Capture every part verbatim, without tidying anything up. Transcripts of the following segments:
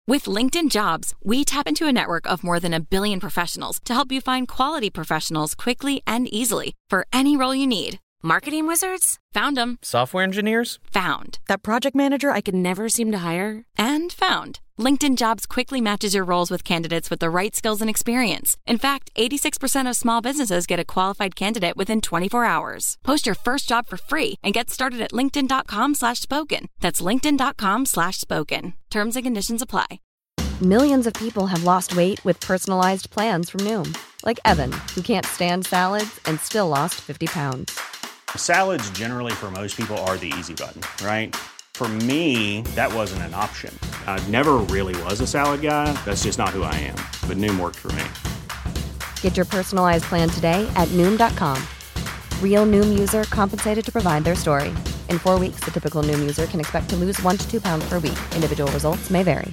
With LinkedIn Jobs, we tap into a network of more than a billion professionals to help you find quality professionals quickly and easily for any role you need. Marketing wizards? Found them. Software engineers? Found. That project manager I could never seem to hire? And found. LinkedIn Jobs quickly matches your roles with candidates with the right skills and experience. In fact, eighty-six percent of small businesses get a qualified candidate within twenty-four hours. Post your first job for free and get started at linkedin.com slash spoken. That's linkedin.com slash spoken. Terms and conditions apply. Millions of people have lost weight with personalized plans from Noom. Like Evan, who can't stand salads and still lost fifty pounds. Salads generally for most people are the easy button, right? For me, that wasn't an option. I never really was a salad guy. That's just not who I am. But Noom worked for me. Get your personalized plan today at Noom dot com. Real Noom user compensated to provide their story. In four weeks, the typical Noom user can expect to lose one to two pounds per week. Individual results may vary.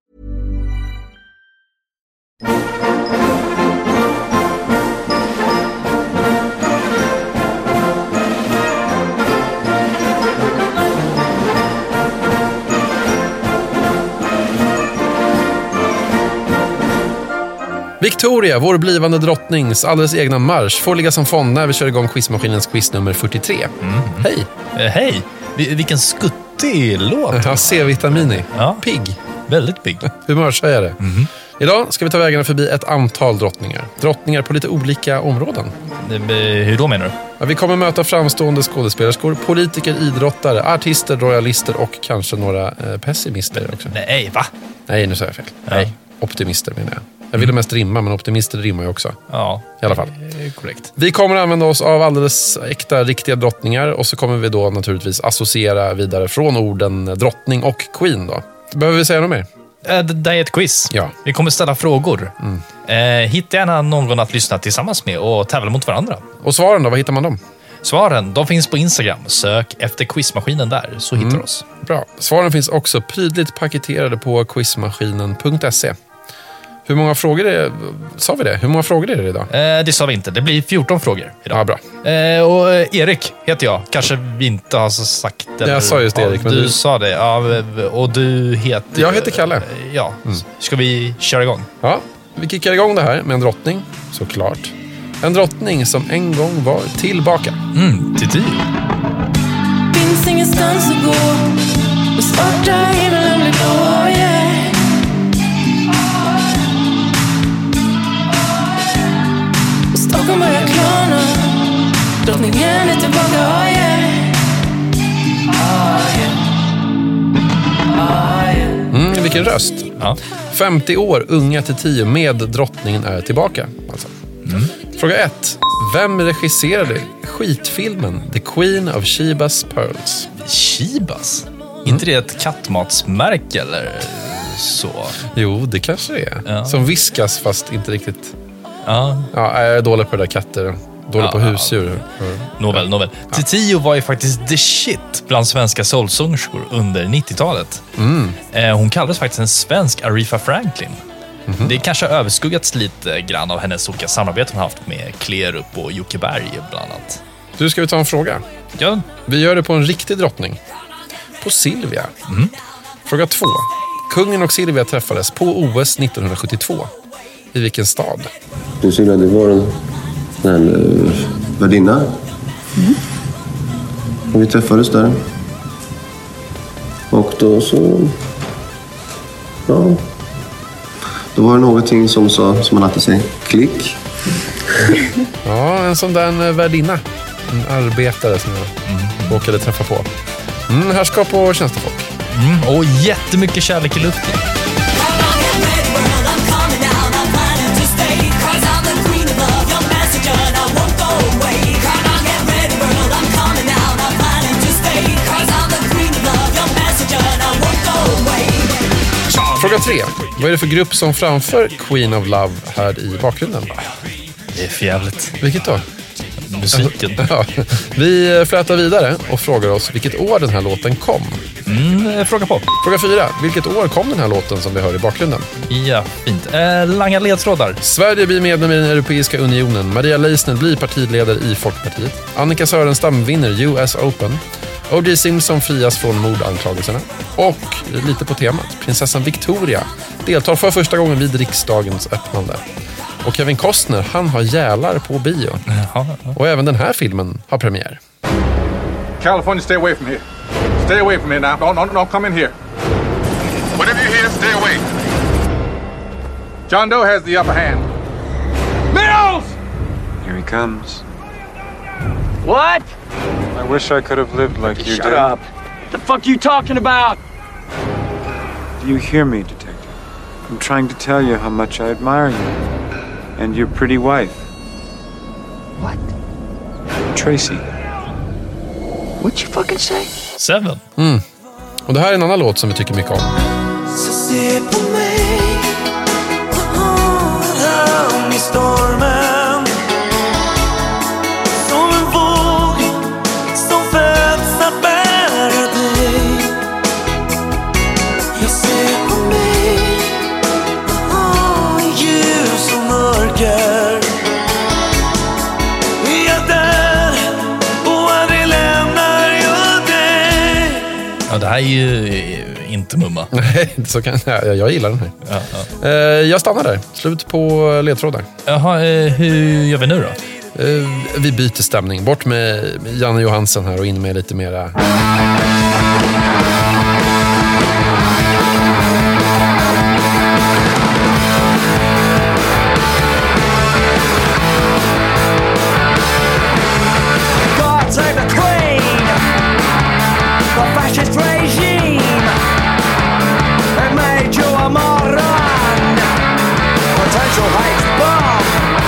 Victoria, vår blivande drottnings alldeles egna marsch, får ligga som fond när vi kör igång quizmaskinens quiz nummer fyrtiotre. Mm. Hej! Eh, hej! V- vilken skuttig låt. Ja, C-vitamini. Ja. Pigg. Väldigt pigg. Humörshöjare. Mm. Idag ska vi ta vägarna förbi ett antal drottningar. Drottningar på lite olika områden. Hur då menar du? Ja, vi kommer möta framstående skådespelerskor, politiker, idrottare, artister, royalister och kanske några eh, pessimister också. Nej, va? Nej, nu sa jag fel. Ja. Nej, optimister menar jag. Jag ville mest rimma, men optimister rimmar ju också. Ja, i alla fall. Korrekt. Vi kommer att använda oss av alldeles äkta, riktiga drottningar. Och så kommer vi då naturligtvis associera vidare från orden drottning och queen då. Behöver vi säga något mer? Äh, det där är ett quiz. Ja. Vi kommer ställa frågor. Mm. Eh, hitta gärna någon att lyssna tillsammans med och tävla mot varandra. Och svaren då, var hittar man dem? Svaren, de finns på Instagram. Sök efter quizmaskinen där, så hittar mm. du oss. Bra. Svaren finns också prydligt paketerade på quizmaskinen punkt se. Hur många frågor är det? Sa vi det? Hur många frågor är det idag? Eh, det sa vi inte. Det blir fjorton frågor idag. Ja, bra. Eh, och eh, Erik heter jag. Kanske vi inte har sagt det. Jag sa just Erik. Ja, men du, du sa det. Ja, och du heter... Jag heter Kalle. Ja. Mm. Ska vi köra igång? Ja, vi kickar igång det här med en drottning. Såklart. En drottning som en gång var tillbaka. Mm, till tid. Finns ingenstans att gå. Och svarta himlen blir blå, yeah. Stockholm börjar klarna. Drottningen är tillbaka, oh yeah. Oh yeah. Oh yeah. Mm, vilken röst. Ja. femtio år, unga till tio med drottningen är tillbaka. Alltså. Mm. Fråga ett. Vem regisserade skitfilmen The Queen of Sheba's Pearls? Sheba's? Mm. Inte det ett kattmatsmärke eller så? Jo, det kanske det är. Ja. Som viskas fast inte riktigt... Ja. Ja, jag är dålig på det där katter. Dålig ja, på husdjur. Ja. Nåväl, nåväl. Ja. Tio var ju faktiskt the shit bland svenska soulsångerskor under nittiotalet. Mm. Eh, hon kallades faktiskt en svensk Aretha Franklin. Mm-hmm. Det kanske har överskuggats lite grann av hennes olika samarbeten hon haft med Klerup och Jocke Berg bland annat. Du, ska vi ta en fråga? Ja. Vi gör det på en riktig drottning. På Silvia. Mm. Fråga två. Kungen och Silvia träffades på O S nittonhundrasjuttiotvå. I vilken stad? Du Silvia, det var en, en uh, värdinna. Mm. Och vi träffades där. Och då så... Ja... Då var det någonting som sa, som man alltid säger, klick. Ja, en sån där värdinna. En arbetare som jag mm. råkade träffa på. Mm, härskap och tjänstefolk. Mm. Och jättemycket kärlek i luften. Fråga tre. Vad är det för grupp som framför Queen of Love här i bakgrunden? Det är för jävligt. Vilket då? Musiken. Ja. Vi flätar vidare och frågar oss vilket år den här låten kom. Mm, fråga på. Fråga fyra. Vilket år kom den här låten som vi hör i bakgrunden? Ja, fint. Eh, långa ledtrådar. Sverige blir medlem i den Europeiska unionen. Maria Leissner blir partiledare i Folkpartiet. Annika Sörenstam vinner U S Open. O J Simpson frias från mordanklagelserna. Och lite på temat, prinsessan Victoria deltar för första gången vid riksdagens öppnande. Och Kevin Costner, han har jälar på bio. Och även den här filmen har premiär. California, stay away from here. Stay away from here now. Don't, don't, don't come in here. Whatever you hear, stay away. John Doe has the upper hand. Mills! Here he comes. What? I wish I could have lived like you Shut did. up. What the fuck are you talking about? Do you hear me, detective? I'm trying to tell you how much I admire you. And your pretty wife. What? Tracy. What'd you fucking say? Seven. Mm. Och det här är en annan låt som vi tycker mycket om. Så se på mig, hamn i stormen, som en våg som föds att bära dig. Jag ser på mig, ljus och mörker. Jag är där och aldrig lämnar jag dig. Ja, det här är ju inte mumma. Nej, så kan jag. Jag gillar den här. Ja, ja. Eh, jag stannar där. Slut på ledtrådar. Jaha, eh, hur gör vi nu då? Eh, vi byter stämning. Bort med Janne Johansson här och in med lite mera... God save the Queen! The fascist regime that made you a moron. Potential hate bomb.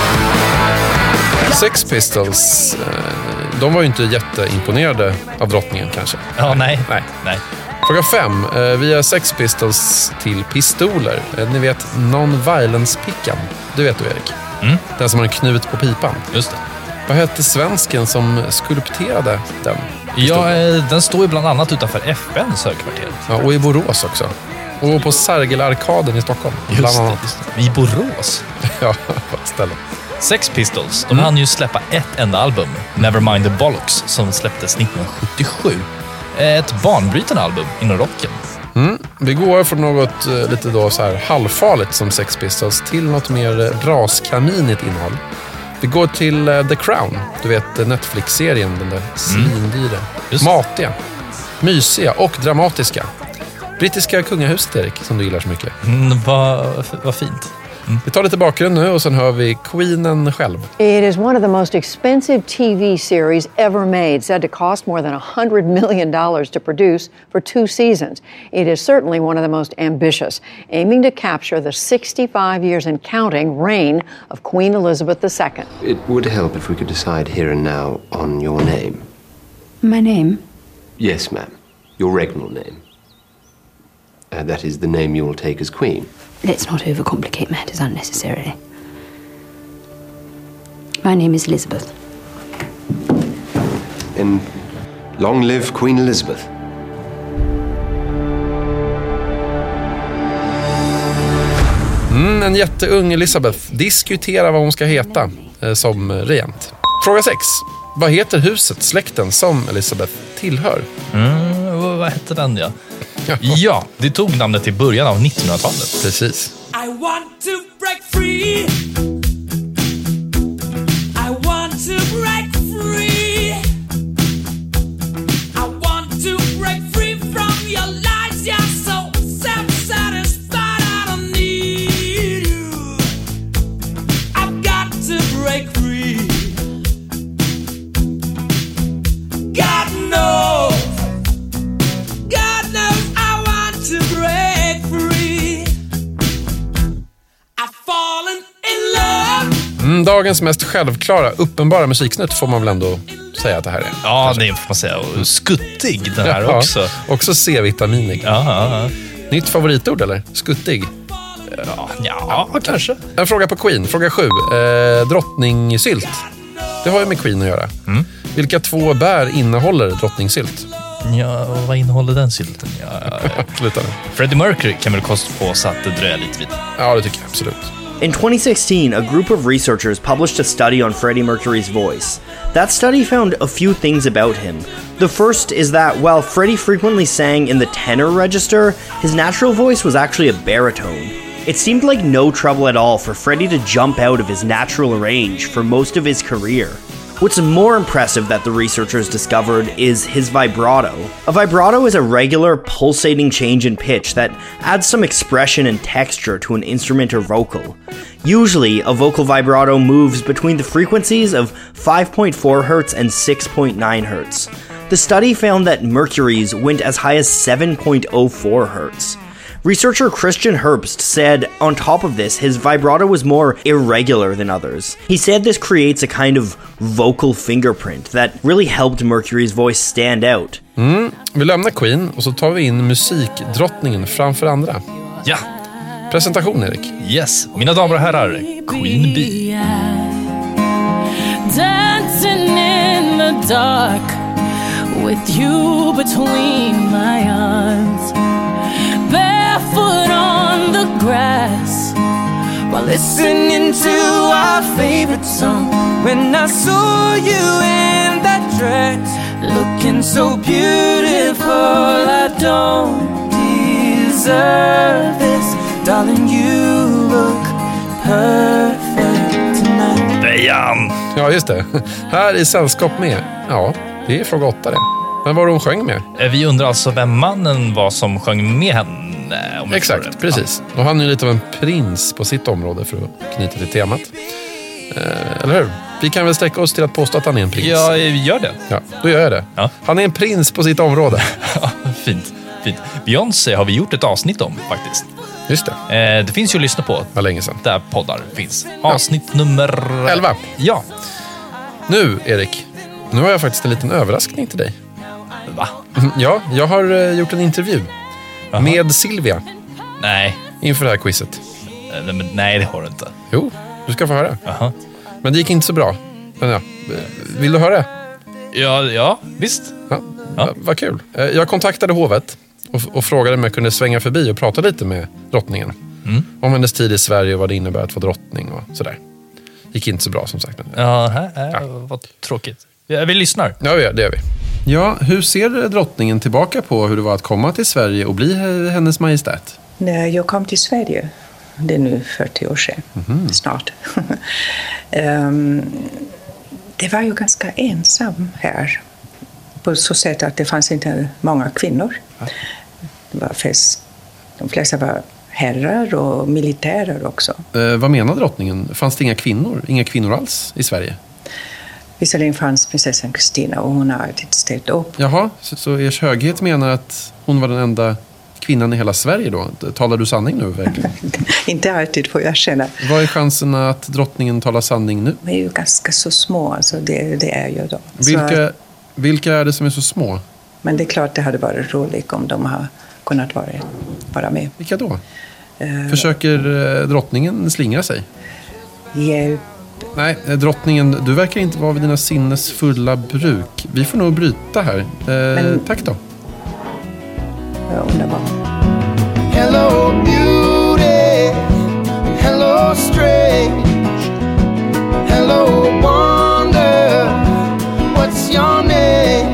Sex Pistols, eh, de var ju inte jätteimponerade av drottningen kanske. Ja, nej. Nej. nej. Fråga fem. Eh, vi har Sex Pistols till pistoler. Eh, ni vet non-violence-pickan. Du vet du, Erik. Mm. Den som har en knut på pipan. Just det. Vad hette svensken som skulpterade den? Ja, eh, den står ju bland annat utanför F N:s högkvarter. Ja, och i Borås också. Och på Sergelarkaden i Stockholm. Just bland det, annat. just det. I Borås. Ja, på stället. Sex Pistols, de hann ju släppa ett enda album, Nevermind the Bollocks, som släpptes nittonhundrasjuttiosju. Ett banbrytande album inom rocken. Mm. Vi går från något eh, lite då så här halvfarligt som Sex Pistols till något mer eh, raskaninigt innehåll. Vi går till eh, The Crown. Du vet eh, Netflix-serien, den där svindyra. Just. Matiga, mysiga och dramatiska. Brittiska kungahuset, Erik, som du gillar så mycket. Mm, vad, vad fint. Vi tar lite bakgrund nu och sen hör vi Queenen själv. It is one of the most expensive T V series ever made, said to cost more than one hundred million dollars to produce for two seasons. It is certainly one of the most ambitious, aiming to capture the sixty-five years and counting reign of Queen Elizabeth the Second. It would help if we could decide here and now on your name. My name? Yes, ma'am. Your regnal name. Uh, that is the name you will take as queen. Let's not overcomplicate matters unnecessarily. My name is Elizabeth. And long live Queen Elizabeth. Mm, en jätteung Elizabeth diskuterar vad hon ska heta eh, som regent. Fråga sex. Vad heter huset, släkten som Elizabeth tillhör? Mm, vad hette den, ja? Ja, det tog namnet i början av nittonhundratalet. Precis. I want to break free. I want to break free. I want to break free from your lies. You're so self-satisfied. I don't need you. I've got to break free. God knows. God knows I want to break free. I've fallen in love. Mm, dagens mest självklara, uppenbara musiksnutt får man väl ändå säga att det här är. Ja, kanske. det får man säga. Och skuttig den här Ja, också. Också C-vitaminig. Ja, ja, ja. Nytt favoritord eller? Skuttig? Ja, ja, kanske. En fråga på Queen. Fråga sju. Eh, drottningsylt. Det har ju med Queen att göra. Mm. Vilka två bär innehåller drottningsylt? Ja, vad innehåller den sylten? Ja, ja, ja. Sluta nu. Freddie Mercury kan väl kosta på så att det dröjer lite vid. Ja, det tycker jag absolut. In twenty sixteen, a group of researchers published a study on Freddie Mercury's voice. That study found a few things about him. The first is that while Freddie frequently sang in the tenor register, his natural voice was actually a baritone. It seemed like no trouble at all for Freddie to jump out of his natural range for most of his career. What's more impressive that the researchers discovered is his vibrato. A vibrato is a regular, pulsating change in pitch that adds some expression and texture to an instrument or vocal. Usually, a vocal vibrato moves between the frequencies of five point four hertz and six point nine hertz. The study found that Mercury's went as high as seven point oh four hertz. Researcher Christian Herbst said, on top of this, his vibrato was more irregular than others. He said this creates a kind of vocal fingerprint that really helped Mercury's voice stand out. Mm, vi lämnar Queen och så tar vi in musikdrottningen framför andra. Ja. Presentation, Erik. Yes, mina damer och herrar, Queen Bee. Dancing in the dark with you between my arms, barefoot on the grass while listening to our favorite song. When I saw you in that dress, looking so beautiful, I don't deserve this. Darling, you look perfect tonight. Dejan! Ja, just det. Här i sällskap med, ja, det är fråga åtta det. Men vad hon sjöng med? Vi undrar alltså vem mannen var som sjöng med henne. Om Exakt, precis. Ja. Och han är ju lite av en prins på sitt område för att knyta till temat. Eh, eller hur? Vi kan väl sträcka oss till att påstå att han är en prins. Ja, gör det. Ja, då gör jag det. Ja. Han är en prins på sitt område. Fint, fint. Beyoncé har vi gjort ett avsnitt om faktiskt. Just det. Eh, det finns ju att lyssna på. Vad länge sedan. Där poddar finns. Avsnitt ja. nummer... elva. Ja. Nu, Erik. Nu har jag faktiskt en liten överraskning till dig. Va? Ja, jag har uh, gjort en intervju. Aha. Med Silvia. Nej. Inför det här quizet. Nej, men, nej, det har du inte. Jo, du ska få höra. Aha. Men det gick inte så bra. Men ja, vill du höra? Ja, ja visst. Ja, ja. Vad kul. Jag kontaktade hovet och, och frågade om jag kunde svänga förbi och prata lite med drottningen. Mm. Om hennes tid i Sverige och vad det innebär att vara drottning och sådär. Gick inte så bra som sagt. Ja, här, här, ja. Vad tråkigt. Vi lyssnar. Ja, det gör vi. Ja, hur ser drottningen tillbaka på hur det var att komma till Sverige och bli hennes majestät? När jag kom till Sverige, det är nu fyrtio år sedan, mm. snart. um, det var ju ganska ensam här. På så sätt att det fanns inte många kvinnor. Ja. Det var flest, de flesta var herrar och militärer också. Eh, vad menar drottningen? Fanns det inga kvinnor? Inga kvinnor alls i Sverige? Visserligen fanns prinsessan Kristina och hon har alltid ställt upp. Jaha, så, så ers höghet menar att hon var den enda kvinnan i hela Sverige då? Talar du sanning nu verkligen? Inte alltid får jag känna. Vad är chansen att drottningen talar sanning nu? De är ju ganska så små, alltså det, det är ju då. Vilka, så, vilka är det som är så små? Men det är klart det hade varit roligt om de har kunnat vara, vara med. Vilka då? Uh, Försöker uh, drottningen slingra sig? Hjälp. Nej, drottningen, du verkar inte vara vid dina sinnes fulla bruk. Vi får nog bryta här. Eh, Men... Tack då. Ja, underbart. Hello beauty, hello strange, hello wonder, what's your name?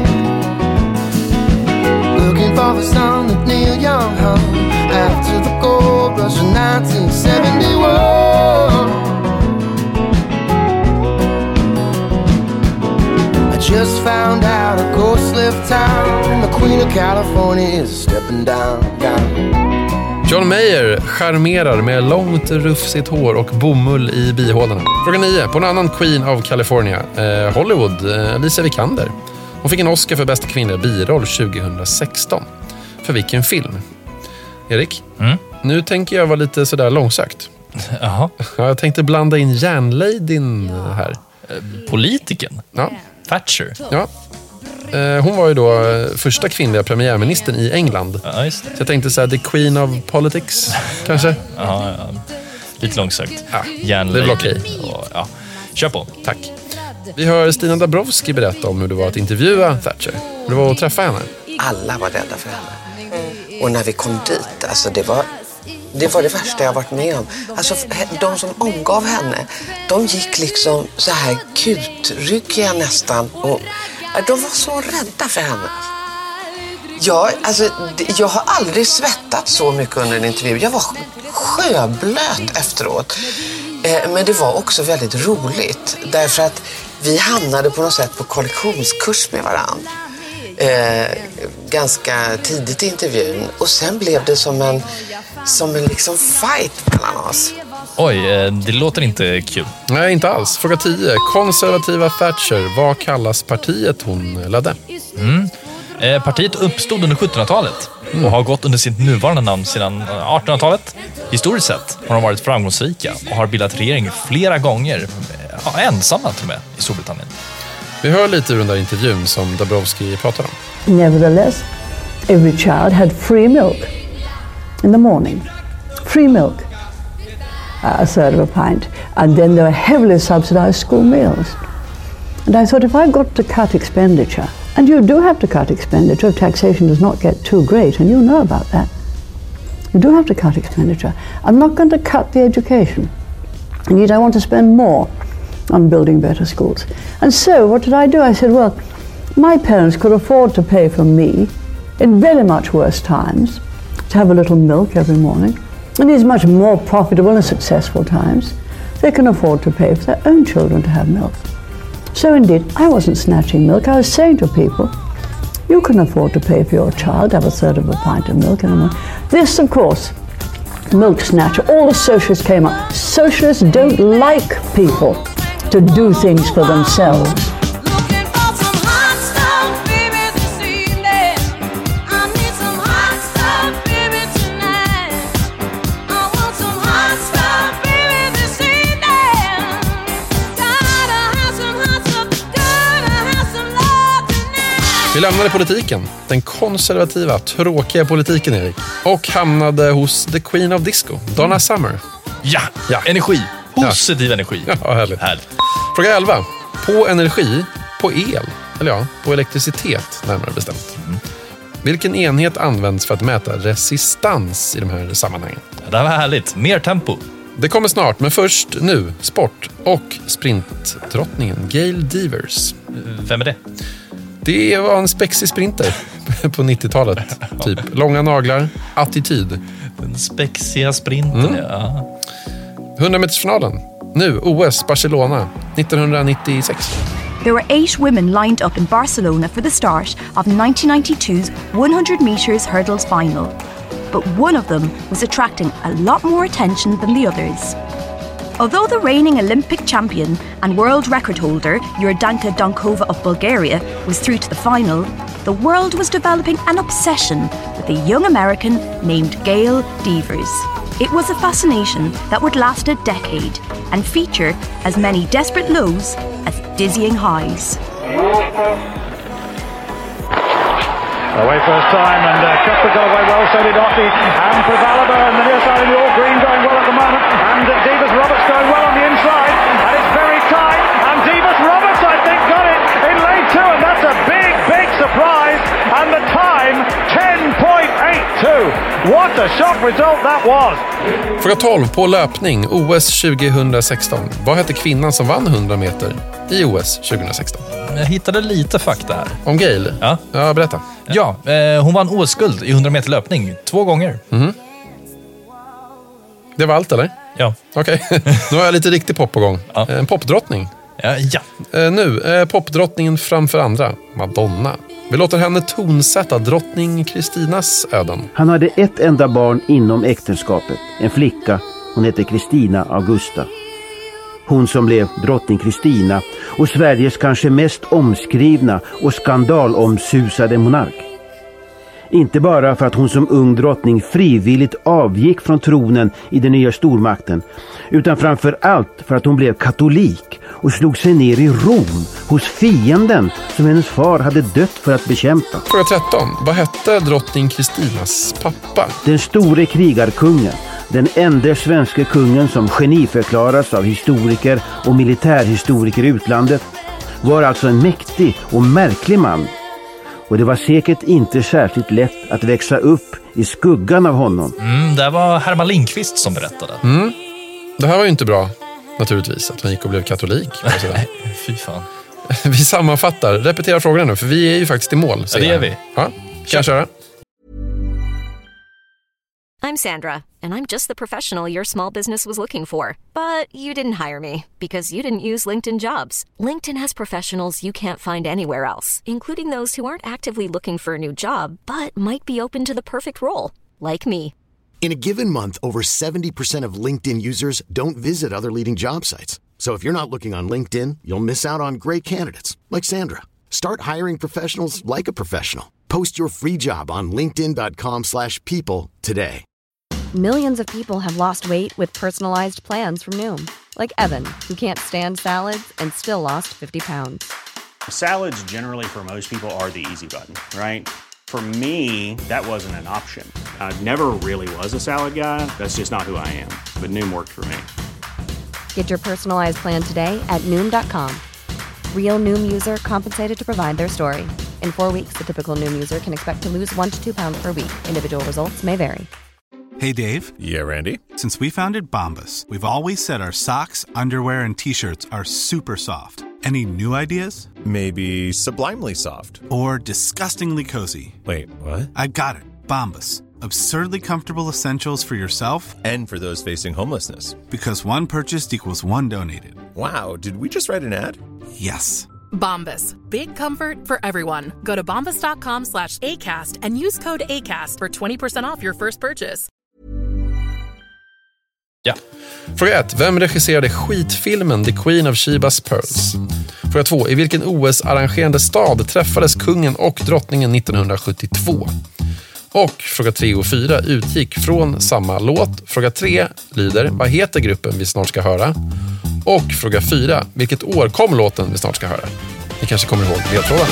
Looking for the song that Neil Young hung after the gold rush of nineteen seventy-one. Just found out a ghost left town and the Queen of California is stepping down, down. John Mayer charmerar med långt rufsigt hår och bomull i bihålorna. Fråga nio. På en annan Queen of California, eh, Hollywood, eh, Alicia Vikander. Hon fick en Oscar för bästa kvinnliga biroll tjugohundrasexton. För vilken film? Erik, mm? nu tänker jag vara lite sådär långsökt. Jaha. Jag tänkte blanda in järnladyn här. Politiken? Ja. Thatcher. Ja. Hon var ju då första kvinnliga premiärministern i England. Ja, just det. Så jag tänkte så här, the Queen of Politics, kanske? Ja, ja. Lite långsökt. Ja, det är väl okej. Ja. Kör på. Tack. Vi hör Stina Dabrowski berätta om hur det var att intervjua Thatcher. Hur det var att träffa henne. Alla var rädda för henne. Och när vi kom dit, alltså det var... Det var det värsta jag varit med om. Alltså, de som omgav henne, de gick liksom så här kutryggiga nästan. Och, De var så rädda för henne. Jag, alltså, jag har aldrig svettat så mycket under en intervju. Jag var sjöblöt efteråt. Eh, men det var också väldigt roligt. Därför att vi hamnade på något sätt på kollektionskurs med varandra. Eh, ganska tidigt i intervjun. Och sen blev det som en, som en liksom fight mellan oss. Oj, det låter inte kul. Nej, inte alls. Fråga tio. Konservativa Thatcher. Vad kallas partiet hon ledde? Mm. Eh, partiet uppstod under sjuttonhundratalet mm. och har gått under sitt nuvarande namn sedan artonhundratalet. Historiskt sett har de varit framgångsrika och har bildat regering flera gånger, ja, ensamma till och med, i Storbritannien. Vi hör lite ur den där intervjun som Dabrowski pratar om. Nevertheless, every child had free milk in the morning. Free milk. A third of a pint. And then there were heavily subsidized school meals. And I thought, if I got to cut expenditure, and you do have to cut expenditure if taxation does not get too great, and you know about that. You do have to cut expenditure. I'm not going to cut the education. Indeed, I want to spend more on building better schools. And so, what did I do? I said, well, my parents could afford to pay for me, in very much worse times, to have a little milk every morning. In these much more profitable and successful times, they can afford to pay for their own children to have milk. So indeed, I wasn't snatching milk. I was saying to people, you can afford to pay for your child, have a third of a pint of milk in the morning. This, of course, milk snatcher, all the socialists came up. Socialists don't like people to do things for themselves. Vi lämnade politiken, den konservativa, tråkiga politiken, Erik, och hamnade hos The Queen of Disco, Donna Summer. Ja, ja. Energi. Positiv ja. energi. Ja, härligt. härligt. Fråga elva. På energi, på el, eller ja, på elektricitet närmare bestämt. Mm. Vilken enhet används för att mäta resistans i de här sammanhangen? Ja, det var härligt. Mer tempo. Det kommer snart, men först nu, sport och sprintdrottningen Gail Devers. Vem är det? Det var en spexig sprinter på nittiotalet. Typ långa naglar, attityd. Den spexiga sprinten, mm. ja. hundra-metersfinalen. Nu, O S Barcelona, nittonhundranittiosex. There were eight women lined up in Barcelona for the start of nineteen ninety-two's one hundred meters hurdles final. But one of them was attracting a lot more attention than the others. Although the reigning Olympic champion and world record holder Yurdanka Donkova of Bulgaria was through to the final, the world was developing an obsession with a young American named Gail Devers. It was a fascination that would last a decade and feature as many desperate lows as dizzying highs. Away first time, and uh, Cuthbert got away well, so did Otti, and Pravalova on the near side, and all green going well at the moment, and uh, Davis Roberts going well on the inside, and it's very tight, and Davis Roberts, I think, got it in lane two, and that's a big, big surprise, and the time, ten point eight two. What a shock result that was! Fråga tolv på löpning, O S tjugohundrasexton. Vad hette kvinnan som vann hundra meter i O S tjugohundrasexton? Jag hittade lite fakta här. Om Gail? Ja. Ja, berätta. Ja, eh, hon vann O S-guld i hundra meter löpning två gånger. Mm. Det var allt, eller? Ja. Okej, okay. Nu har jag lite riktig pop på gång. Ja. En popdrottning. Ja, ja. Eh, nu, eh, popdrottningen framför andra, Madonna. Vi låter henne tonsätta drottning Kristinas öden. Han hade ett enda barn inom äktenskapet, en flicka. Hon hette Kristina Augusta. Hon som blev drottning Kristina och Sveriges kanske mest omskrivna och skandalomsusade monark. Inte bara för att hon som ung drottning frivilligt avgick från tronen i den nya stormakten, utan framför allt för att hon blev katolik och slog sig ner i Rom hos fienden som hennes far hade dött för att bekämpa. Fråga tretton. Vad hette drottning Kristinas pappa? Den store krigarkungen. Den enda svenska kungen som geniförklaras av historiker och militärhistoriker i utlandet var alltså en mäktig och märklig man. Och det var säkert inte särskilt lätt att växa upp i skuggan av honom. Mm, det var Herman Lindqvist som berättade. Mm. Det här var ju inte bra, naturligtvis, att han gick och blev katolik. Nej, fy fan. Vi sammanfattar. Repetera frågorna nu, för vi är ju faktiskt i mål. Ja, det är vi. Ja, kan jag köra? I'm Sandra, and I'm just the professional your small business was looking for. But you didn't hire me because you didn't use LinkedIn Jobs. LinkedIn has professionals you can't find anywhere else, including those who aren't actively looking for a new job, but might be open to the perfect role, like me. In a given month, over seventy percent of LinkedIn users don't visit other leading job sites. So if you're not looking on LinkedIn, you'll miss out on great candidates like Sandra. Start hiring professionals like a professional. Post your free job on linkedin dot com slash people today. Millions of people have lost weight with personalized plans from Noom. Like Evan, who can't stand salads and still lost fifty pounds. Salads generally for most people are the easy button, right? For me, that wasn't an option. I never really was a salad guy. That's just not who I am. But Noom worked for me. Get your personalized plan today at Noom dot com. Real Noom user compensated to provide their story. In four weeks, the typical Noom user can expect to lose one to two pounds per week. Individual results may vary. Hey, Dave. Yeah, Randy. Since we founded Bombas, we've always said our socks, underwear, and T-shirts are super soft. Any new ideas? Maybe sublimely soft. Or disgustingly cozy. Wait, what? I got it. Bombas. Absurdly comfortable essentials for yourself and for those facing homelessness. Because one purchased equals one donated. Wow, did we just write an ad? Yes. Bombas. Big comfort for everyone. Go to bombas dot com slash ACAST and use code ACAST for twenty percent off your first purchase. Ja. Fråga ett. Vem regisserade skitfilmen The Queen of Sheba's Pearls? Fråga två. I vilken O S-arrangerande stad träffades kungen och drottningen nittonhundrasjuttiotvå? Och fråga tre och fyra utgick från samma låt. Fråga tre lyder, vad heter gruppen vi snart ska höra? Och fråga fyra, vilket år kom låten vi snart ska höra? Ni kanske kommer ihåg ledtråden.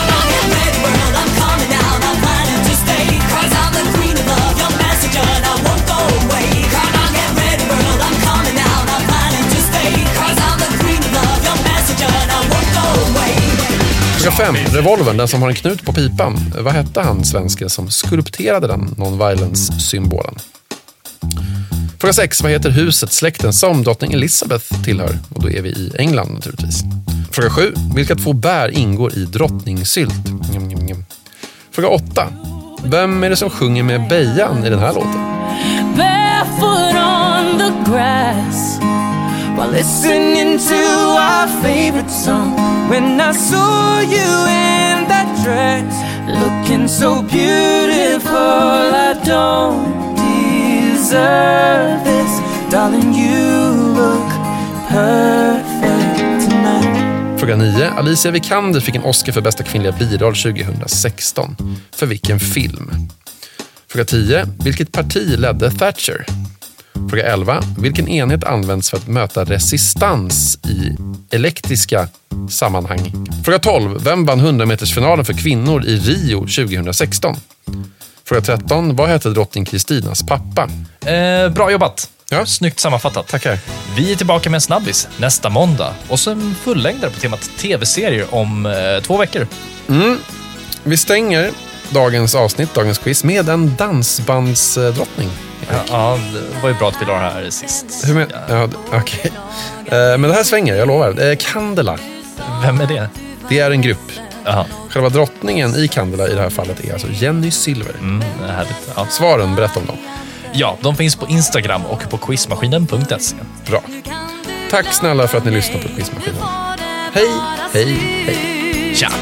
Fråga fem. Revolvern, den som har en knut på pipan. Vad hette han, svensken, som skulpterade den non-violence-symbolen? Fråga sex. Vad heter huset, släkten som drottning Elizabeth tillhör? Och då är vi i England naturligtvis. Fråga sju. Vilka två bär ingår i drottningsylt? Njum, njum, njum. Fråga åtta. Vem är det som sjunger med Bejan i den här låten? Barefoot on the grass while listening to our favorite song. When I saw you in that dress, looking so beautiful, I don't deserve this. Darling, you look perfect tonight. Fråga nio. Alicia Vikander fick en Oscar för bästa kvinnliga biroll tjugohundrasexton. För vilken film? Fråga tio. Vilket parti ledde Thatcher? Fråga elva. Vilken enhet används för att möta resistans i elektriska sammanhang? Fråga tolv. Vem vann hundra-metersfinalen för kvinnor i Rio tjugohundrasexton? Fråga tretton. Vad heter drottning Kristinas pappa? Eh, bra jobbat. Ja. Snyggt sammanfattat. Tackar. Vi är tillbaka med en snabbis nästa måndag. Och så en fullängdare på temat tv-serier om eh, två veckor. Mm. Vi stänger dagens avsnitt, dagens quiz, med en dansbandsdrottning. Ja, ja, det var ju bra att vi la det här sist. Hur men, ja, okej. Okay. Uh, men det här svänger, jag lovar. Uh, Candela. Vem är det? Det är en grupp. Aha. Själva drottningen i Candela i det här fallet är alltså Jenny Silver. Mm, härligt. Ja. Svaren, berätta om dem. Ja, de finns på Instagram och på quizmaskinen punkt se. Bra. Tack snälla för att ni lyssnar på Quizmaskinen. Hej, hej, hej. Tja.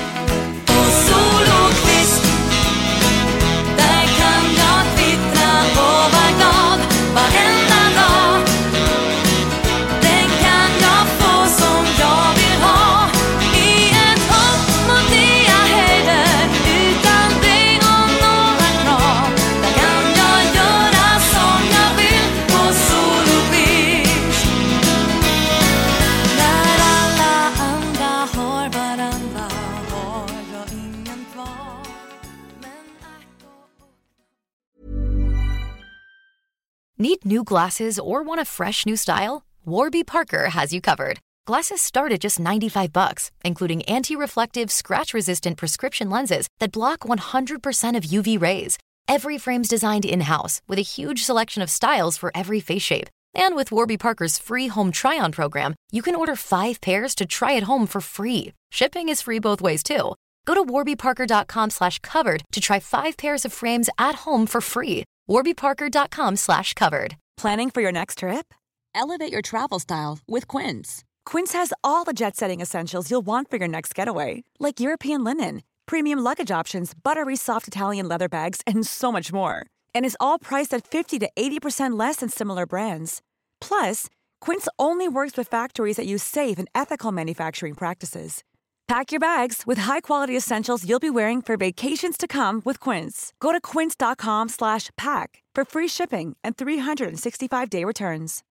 Need new glasses or want a fresh new style? Warby Parker has you covered. Glasses start at just ninety-five bucks, including anti-reflective, scratch-resistant prescription lenses that block one hundred percent of U V rays. Every frame's designed in-house with a huge selection of styles for every face shape. And with Warby Parker's free home try-on program, you can order five pairs to try at home for free. Shipping is free both ways, too. Go to warbyparker.com slash covered to try five pairs of frames at home for free. warbyparker.com slash covered. Planning for your next trip? Elevate your travel style with Quince. Quince has all the jet-setting essentials you'll want for your next getaway, like European linen, premium luggage options, buttery soft Italian leather bags, and so much more. And is all priced at fifty to eighty percent less than similar brands. Plus, Quince only works with factories that use safe and ethical manufacturing practices. Pack your bags with high-quality essentials you'll be wearing for vacations to come with Quince. Go to quince.com slash pack for free shipping and three sixty-five day returns.